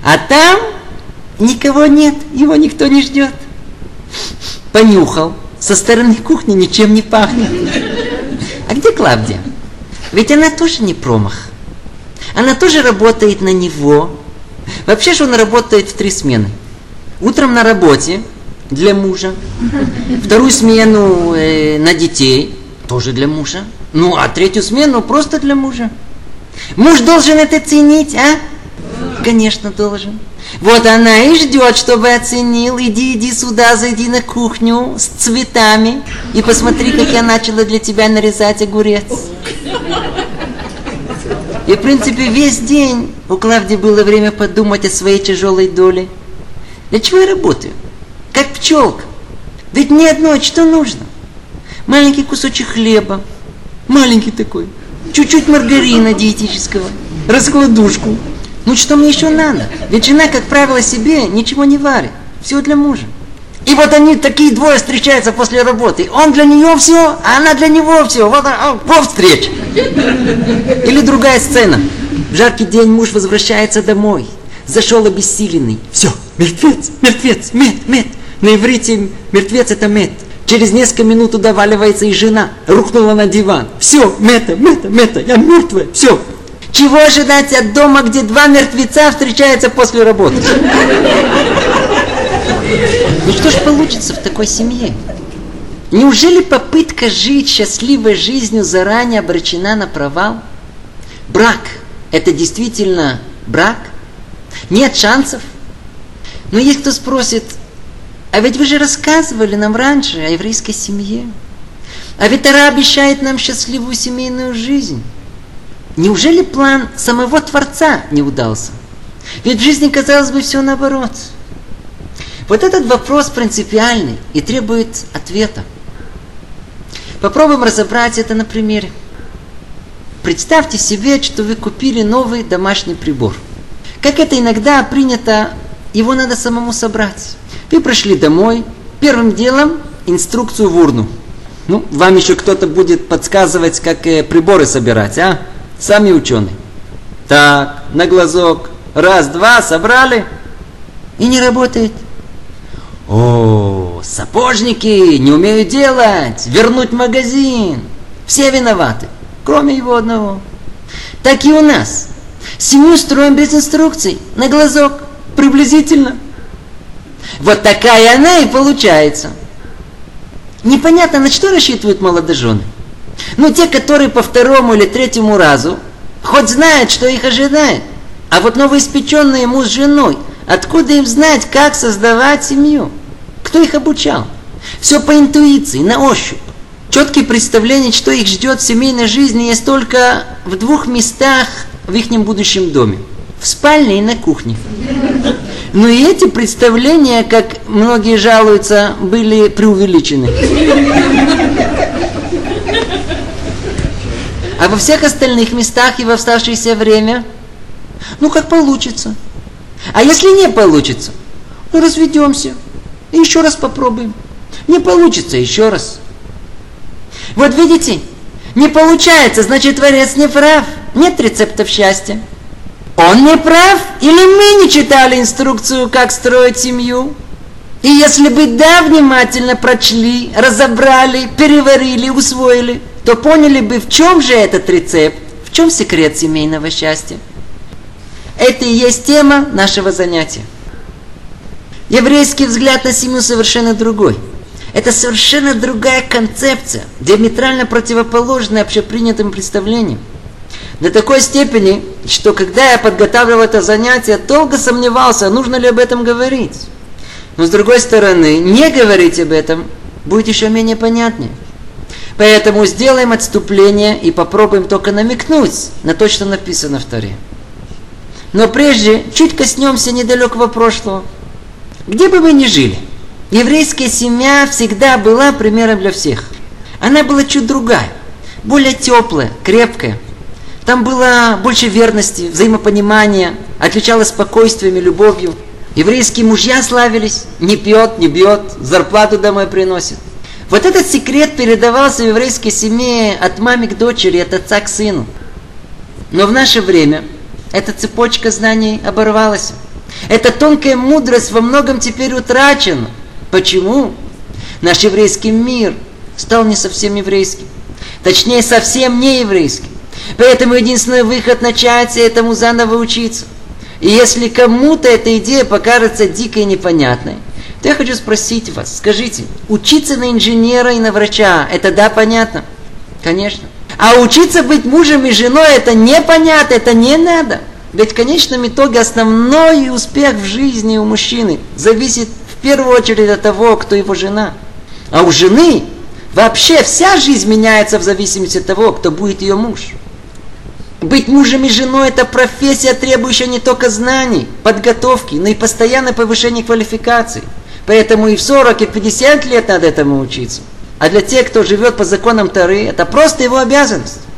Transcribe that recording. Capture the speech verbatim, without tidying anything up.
А там никого нет, его никто не ждет. Понюхал, со стороны кухни ничем не пахнет. А где Клавдия? Ведь она тоже не промах. Она тоже работает на него. Вообще же он работает в три смены. Утром на работе для мужа. Вторую смену э, на детей, тоже для мужа. Ну, а третью смену просто для мужа. Муж должен это ценить, а? Конечно, должен. Вот она и ждет, чтобы оценил. Иди, иди сюда, зайди на кухню с цветами и посмотри, как я начала для тебя нарезать огурец. И, в принципе, весь день у Клавдии было время подумать о своей тяжелой доле. Для чего я работаю? Как пчелка. Ведь мне одно, что нужно? Маленький кусочек хлеба. Маленький такой. Чуть-чуть маргарина диетического. Раскладушку. Ну что мне еще надо? Ведь жена, как правило, себе ничего не варит. Все для мужа. И вот они такие двое встречаются после работы. Он для нее все, а она для него все. Вот, вот встреча. Или другая сцена. В жаркий день муж возвращается домой. Зашел обессиленный. Все, мертвец, мертвец, мед, мед. На иврите мертвец это мед. Через несколько минут удаваливается и жена. Рухнула на диван. Все, мета, мета, мета, я мертвая, все. Чего ожидать от дома, где два мертвеца встречаются после работы? Ну что ж получится в такой семье? Неужели попытка жить счастливой жизнью заранее обречена на провал? Брак – это действительно брак? Нет шансов? Но есть кто спросит, а ведь вы же рассказывали нам раньше о еврейской семье. А ведь Тора обещает нам счастливую семейную жизнь. Неужели план самого Творца не удался? Ведь в жизни, казалось бы, все наоборот. Вот этот вопрос принципиальный и требует ответа. Попробуем разобрать это на примере. Представьте себе, что вы купили новый домашний прибор. Как это иногда принято, его надо самому собрать. Вы пришли домой, первым делом инструкцию в урну. Ну, вам еще кто-то будет подсказывать, как э, приборы собирать, а? Сами ученые. Так, на глазок. Раз, два, собрали. И не работает. О, сапожники не умеют делать. Вернуть в магазин. Все виноваты, кроме его одного. Так и у нас. Семью строим без инструкций. На глазок. Приблизительно. Вот такая она и получается. Непонятно, на что рассчитывают молодожены. Ну, те, которые по второму или третьему разу, хоть знают, что их ожидает. А вот новоиспеченные муж с женой, откуда им знать, как создавать семью? Кто их обучал? Все по интуиции, на ощупь. Четкие представления, что их ждет в семейной жизни, есть только в двух местах в их будущем доме. В спальне и на кухне. Но и эти представления, как многие жалуются, были преувеличены. А во всех остальных местах и в оставшееся время, ну как получится. А если не получится, ну разведемся и еще раз попробуем. Не получится, еще раз. Вот видите, не получается, значит, Творец не прав. Нет рецептов счастья. Он не прав, или мы не читали инструкцию, как строить семью? И если бы да, внимательно прочли, разобрали, переварили, усвоили, то поняли бы, в чем же этот рецепт, в чем секрет семейного счастья. Это и есть тема нашего занятия. Еврейский взгляд на семью совершенно другой. Это совершенно другая концепция, диаметрально противоположная общепринятым представлениям. До такой степени, что когда я подготавливал это занятие, долго сомневался, нужно ли об этом говорить. Но с другой стороны, не говорить об этом будет еще менее понятнее. Поэтому сделаем отступление и попробуем только намекнуть на то, что написано в Торе. Но прежде чуть коснемся недалекого прошлого. Где бы мы ни жили, еврейская семья всегда была примером для всех. Она была чуть другая, более теплая, крепкая. Там было больше верности, взаимопонимания, отличалось спокойствием и любовью. Еврейские мужья славились, не пьет, не бьет, зарплату домой приносит. Вот этот секрет передавался в еврейской семье от мамы к дочери, от отца к сыну. Но в наше время эта цепочка знаний оборвалась. Эта тонкая мудрость во многом теперь утрачена. Почему? Наш еврейский мир стал не совсем еврейским. Точнее, совсем не еврейским. Поэтому единственный выход начать этому заново учиться. И если кому-то эта идея покажется дикой и непонятной, то я хочу спросить вас, скажите, учиться на инженера и на врача, это да, понятно? Конечно. А учиться быть мужем и женой, это непонятно, это не надо. Ведь в конечном итоге основной успех в жизни у мужчины зависит в первую очередь от того, кто его жена. А у жены вообще вся жизнь меняется в зависимости от того, кто будет ее муж. Быть мужем и женой – это профессия, требующая не только знаний, подготовки, но и постоянное повышение квалификации. Поэтому и в сорок, и в пятьдесят лет надо этому учиться. А для тех, кто живет по законам Торы, это просто его обязанность.